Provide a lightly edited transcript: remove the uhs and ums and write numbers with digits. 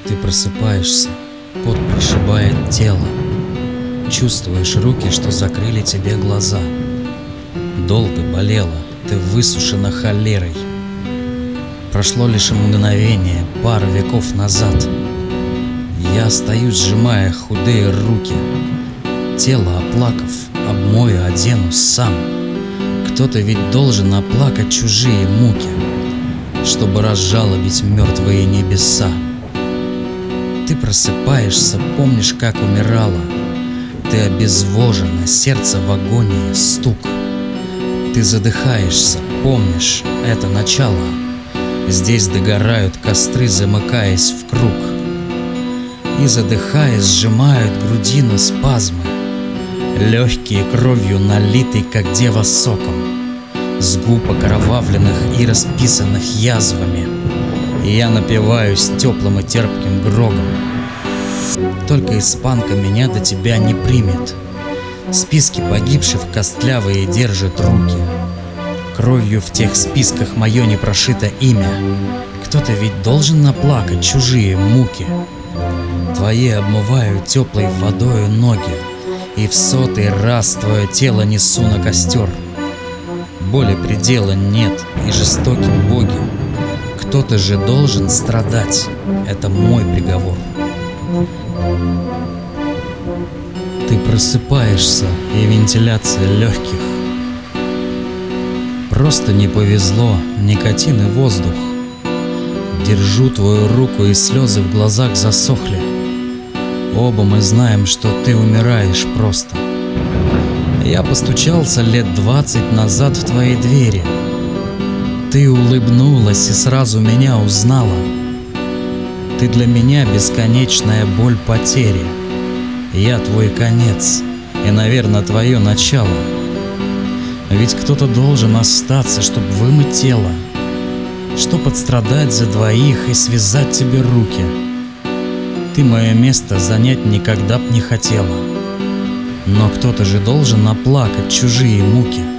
Ты просыпаешься, пот прошибает тело. Чувствуешь руки, что закрыли тебе глаза. Долго болело, ты высушена холерой. Прошло лишь мгновение, пару веков назад. Я стою, сжимая худые руки. Тело оплакав, обмою, одену сам. Кто-то ведь должен оплакать чужие муки, чтобы разжалобить мертвые небеса. Ты просыпаешься, помнишь, как умирала. Ты обезвожена, сердце в агонии, стук. Ты задыхаешься, помнишь, это начало. Здесь догорают костры, замыкаясь в круг. И задыхаясь, сжимают грудину спазмы. Легкие кровью налиты, как дева соком, с губ окровавленных и расписанных язвами. И я напиваюсь теплым и терпким грогом. Только испанка меня до тебя не примет. Списки погибших костлявые держат руки. Кровью в тех списках мое не прошито имя. Кто-то ведь должен наплакать чужие муки. Твои обмывают теплой водою ноги, и в 100-й раз твое тело несу на костер. Боли предела нет, и жестоки боги. Кто-то же должен страдать, это мой приговор. Ты просыпаешься, и вентиляция легких. Просто не повезло, никотин и воздух. Держу твою руку, и слезы в глазах засохли. Оба мы знаем, что ты умираешь просто. Я постучался лет 20 назад в твои двери. Ты улыбнулась и сразу меня узнала. Ты для меня бесконечная боль потери. Я твой конец и, наверное, твое начало. Ведь кто-то должен остаться, чтобы вымыть тело, чтоб отстрадать за двоих и связать тебе руки. Ты мое место занять никогда б не хотела. Но кто-то же должен оплакать чужие муки.